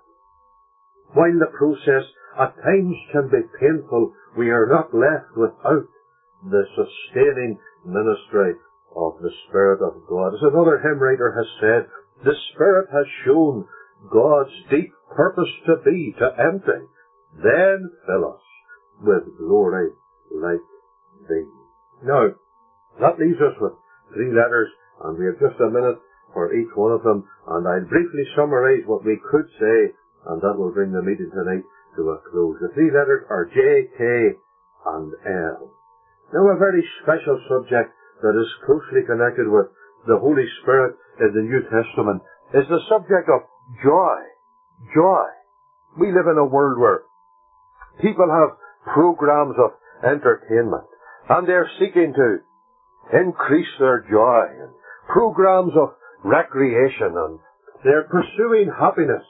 While the process at times can be painful, we are not left without the sustaining ministry of the Spirit of God. As another hymn writer has said, the Spirit has shown God's deep purpose to be, to empty, then fill us with glory like Thee. Now, that leaves us with 3 letters, and we have just a minute for each one of them, and I'll briefly summarize what we could say, and that will bring the meeting tonight to a close. The 3 letters are J, K, and L. Now, a very special subject that is closely connected with the Holy Spirit in the New Testament is the subject of joy. Joy. We live in a world where people have programs of entertainment, and they're seeking to increase their joy, and programs of recreation, and they're pursuing happiness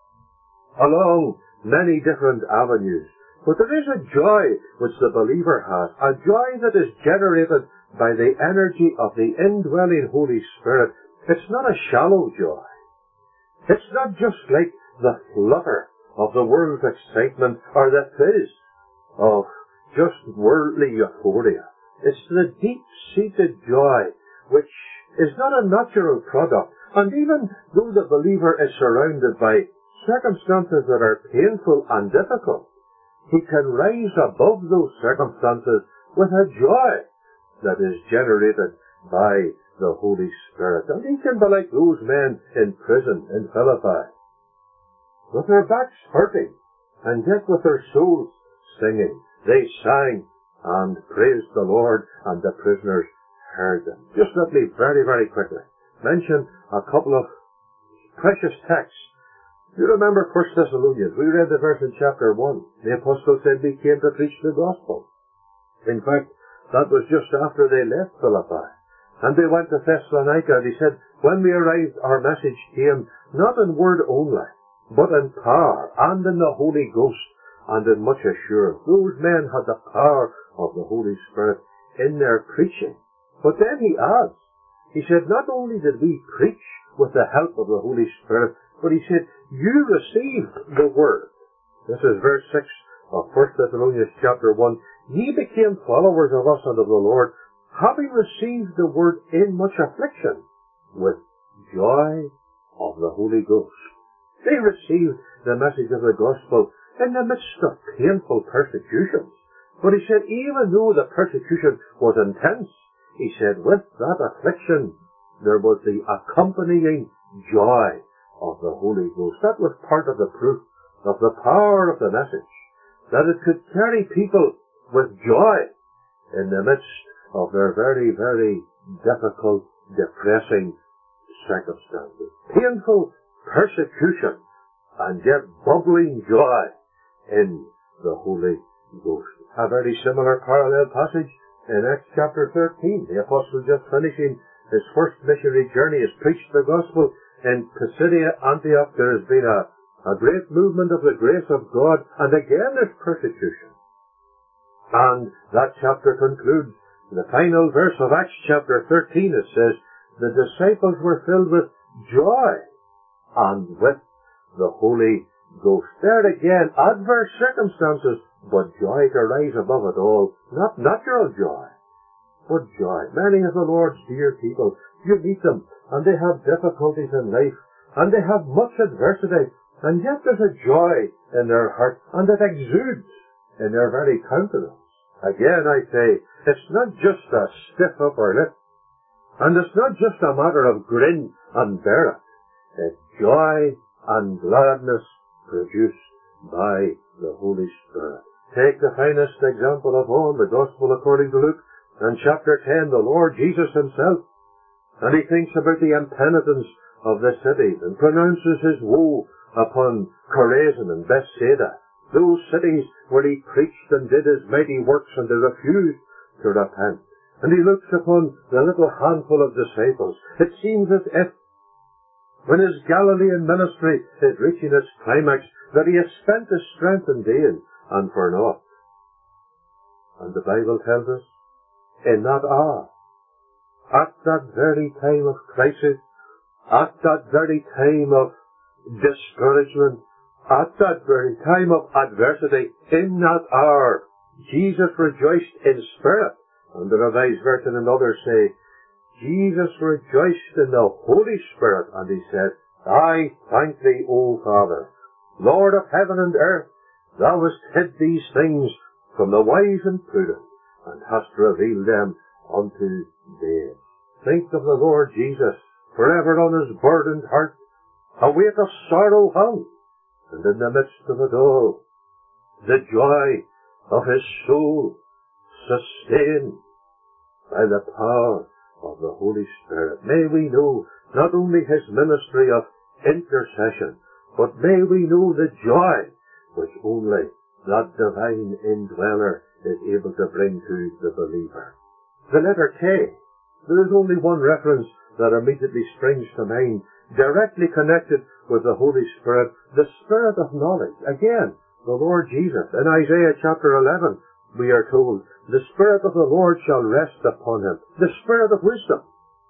along many different avenues. But there is a joy which the believer has, a joy that is generated by the energy of the indwelling Holy Spirit. It's not a shallow joy. It's not just like the flutter of the world's excitement or the fizz of just worldly euphoria. It's the deep-seated joy which is not a natural product. And even though the believer is surrounded by circumstances that are painful and difficult, he can rise above those circumstances with a joy that is generated by the Holy Spirit. And he can be like those men in prison in Philippi, with their backs hurting, and yet with their souls singing. They sang and praised the Lord, and the prisoners heard them. Just let me very, very quickly mention a couple of precious texts. You remember 1 Thessalonians. We read the verse in chapter 1. The apostle said we came to preach the gospel. In fact, that was just after they left Philippi. And they went to Thessalonica, and he said, when we arrived, our message came not in word only, but in power, and in the Holy Ghost, and in much assurance. Those men had the power of the Holy Spirit in their preaching. But then he adds, he said, not only did we preach with the help of the Holy Spirit, but he said, you received the word. This is verse 6 of 1 Thessalonians chapter 1. Ye became followers of us and of the Lord, having received the word in much affliction, with joy of the Holy Ghost. They received the message of the gospel in the midst of painful persecutions. But he said, even though the persecution was intense, he said, with that affliction, there was the accompanying joy of the Holy Ghost. That was part of the proof of the power of the message, that it could carry people with joy in the midst of their very, very difficult, depressing circumstances. Painful persecution, and yet bubbling joy in the Holy Ghost. A very similar parallel passage in Acts chapter 13. The apostle just finishing his first missionary journey has preached the gospel in Pisidia, Antioch. There has been a great movement of the grace of God, and again there's persecution. And that chapter concludes, the final verse of Acts chapter 13, it says, the disciples were filled with joy and with the Holy Ghost. There again, adverse circumstances, but joy to rise above it all. Not natural joy, but joy. Many of the Lord's dear people You meet them, and they have difficulties in life, and they have much adversity, and yet there's a joy in their heart, and it exudes in their very countenance. Again, I say, it's not just a stiff upper lip, and it's not just a matter of grin and bear it. It's joy and gladness produced by the Holy Spirit. Take the finest example of all, the Gospel according to Luke, and chapter 10, the Lord Jesus himself. And he thinks about the impenitence of the cities and pronounces his woe upon Chorazin and Bethsaida, those cities where he preached and did his mighty works and they refused to repent. And he looks upon the little handful of disciples. It seems as if, when his Galilean ministry is reaching its climax, that he has spent his strength in vain and for naught. And the Bible tells us, in that hour, at that very time of crisis, at that very time of discouragement, at that very time of adversity, in that hour, Jesus rejoiced in spirit. And the Revised Version and others say, Jesus rejoiced in the Holy Spirit, and he said, I thank thee, O Father, Lord of heaven and earth, thou hast hid these things from the wise and prudent, and hast revealed them unto babes. Think of the Lord Jesus, forever on his burdened heart, a weight of sorrow hung, and in the midst of it all, the joy of his soul sustained by the power of the Holy Spirit. May we know not only his ministry of intercession, but may we know the joy which only that divine indweller is able to bring to the believer. The letter K. There is only one reference that immediately springs to mind, directly connected with the Holy Spirit, the Spirit of knowledge. Again, the Lord Jesus. In Isaiah chapter 11, we are told, the Spirit of the Lord shall rest upon him, the Spirit of wisdom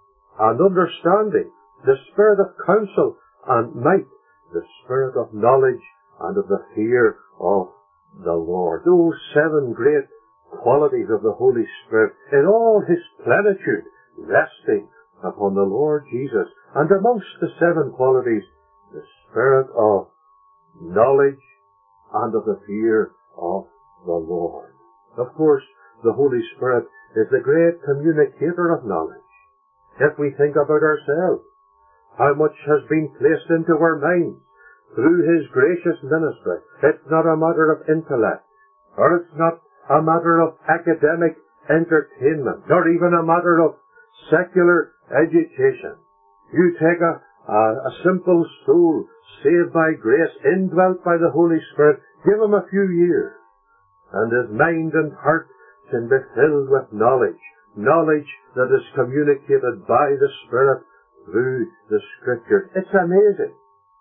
and understanding, the Spirit of counsel and might, the Spirit of knowledge and of the fear of the Lord. Those 7 great qualities of the Holy Spirit in all his plenitude resting upon the Lord Jesus. And amongst the 7 qualities, the Spirit of knowledge and of the fear of the Lord. Of course, the Holy Spirit is the great communicator of knowledge. If we think about ourselves, how much has been placed into our minds through his gracious ministry. It's not a matter of intellect, or it's not a matter of academic entertainment, nor even a matter of secular education. You take a simple soul saved by grace, indwelt by the Holy Spirit, give him a few years, and his mind and heart can be filled with knowledge that is communicated by the Spirit through the Scriptures. It's amazing.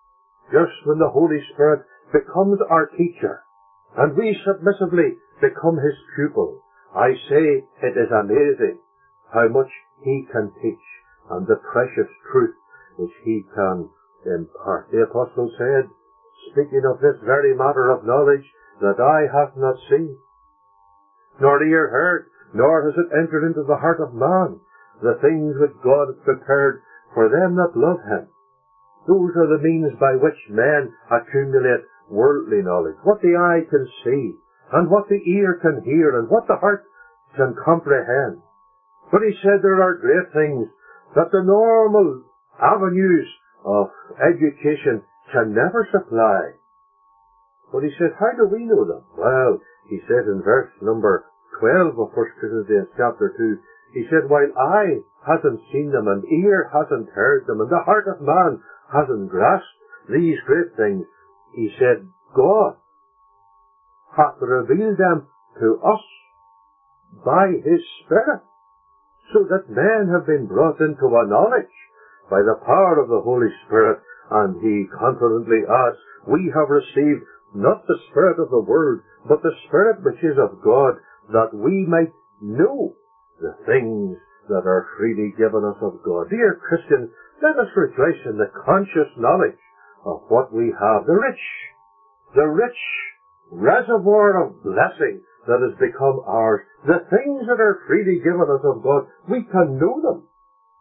Just when the Holy Spirit becomes our teacher, and we submissively become his pupil, I say it is amazing how much he can teach, and the precious truth which he can impart. The Apostle said, speaking of this very matter of knowledge, that eye hath not seen, nor ear heard, nor has it entered into the heart of man, the things which God hath prepared for them that love him. Those are the means by which men accumulate worldly knowledge. What the eye can see, and what the ear can hear, and what the heart can comprehend. But he said there are great things that the normal avenues of education can never supply. But he said, how do we know them? Well, he said in verse number 12 of 1 Corinthians chapter 2, he said, while eye hasn't seen them, and ear hasn't heard them, and the heart of man hasn't grasped these great things, he said, God hath revealed them to us by his Spirit, so that men have been brought into a knowledge by the power of the Holy Spirit. And he confidently asks, we have received not the spirit of the world, but the Spirit which is of God, that we might know the things that are freely given us of God. Dear Christians, let us rejoice in the conscious knowledge of what we have, the rich reservoir of blessing that has become ours, the things that are freely given us of God. We can know them.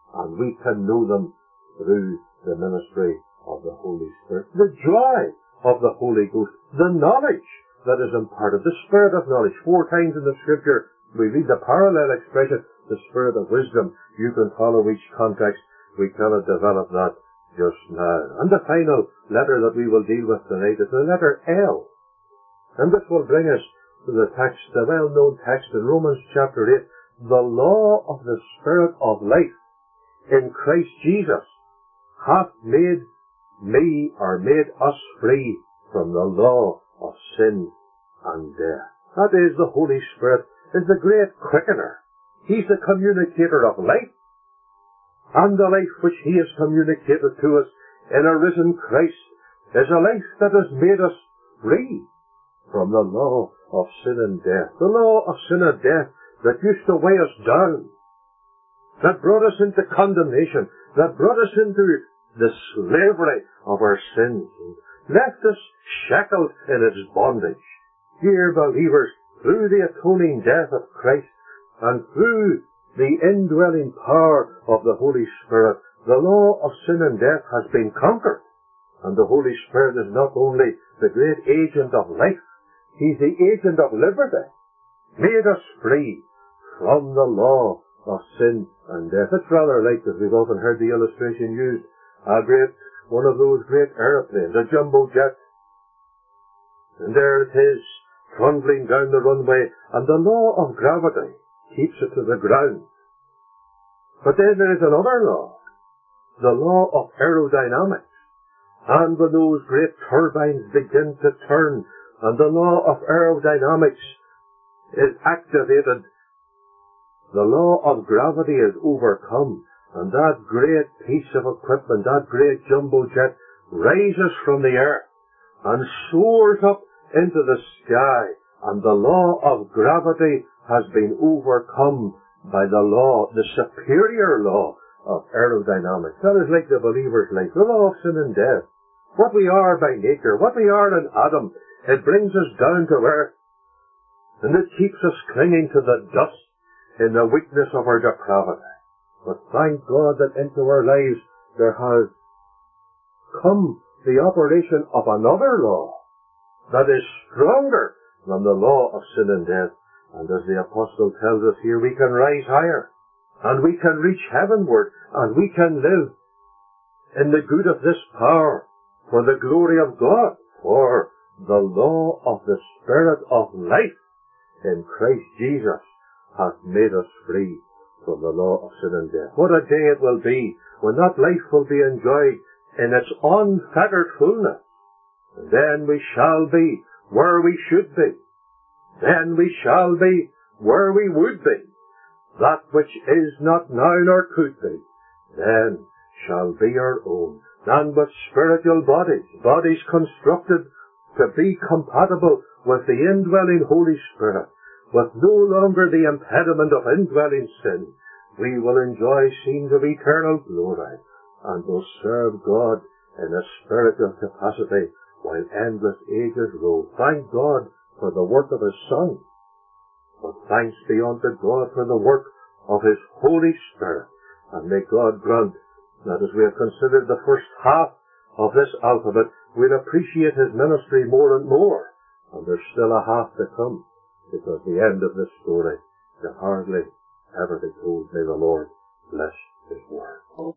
and we can know them through the ministry of the Holy Spirit. The joy of the Holy Ghost, the knowledge that is imparted, the Spirit of knowledge. 4 times in the Scripture we read the parallel expression, the Spirit of wisdom. You can follow each context. We cannot develop that just now. And the final letter that we will deal with tonight is the letter L. And this will bring us to the text, the well-known text in Romans chapter 8. The law of the Spirit of life in Christ Jesus hath made me, or made us free from the law of sin and death. That is, the Holy Spirit is the great quickener. He's the communicator of life. And the life which He has communicated to us in a risen Christ is a life that has made us free from the law of sin and death. The law of sin and death that used to weigh us down, that brought us into condemnation, that brought us into the slavery of our sins, and left us shackled in its bondage. Dear believers, through the atoning death of Christ and through the indwelling power of the Holy Spirit, the law of sin and death has been conquered. And the Holy Spirit is not only the great agent of life, He's the agent of liberty, made us free from the law of sin and death. It's rather like, as we've often heard the illustration used, one of those great aeroplanes, a jumbo jet. And there it is, trundling down the runway, and the law of gravity keeps it to the ground. But then there is another law, the law of aerodynamics. And when those great turbines begin to turn, and the law of aerodynamics is activated, the law of gravity is overcome, and that great piece of equipment, that great jumbo jet, rises from the earth and soars up into the sky, and the law of gravity has been overcome by the law, the superior law of aerodynamics. That is like the believer's life, the law of sin and death. What we are by nature, what we are in Adam, it brings us down to earth, and it keeps us clinging to the dust in the weakness of our depravity. But thank God that into our lives there has come the operation of another law that is stronger than the law of sin and death. And as the apostle tells us here, we can rise higher, and we can reach heavenward, and we can live in the good of this power for the glory of God. For the law of the Spirit of life in Christ Jesus hath made us free from the law of sin and death. What a day it will be when that life will be enjoyed in its unfettered fullness. And then we shall be where we should be. Then we shall be where we would be. That which is not now nor could be, then shall be our own. None but spiritual bodies constructed to be compatible with the indwelling Holy Spirit, with no longer the impediment of indwelling sin. We will enjoy scenes of eternal glory, and will serve God in a spiritual capacity while endless ages roll. Thank God for the work of His Son, but thanks be unto God for the work of His Holy Spirit. And may God grant that as we have considered the first half of this alphabet, we'll appreciate His ministry more and more. And there's still a half to come, because the end of this story can hardly ever be told. May the Lord bless His word.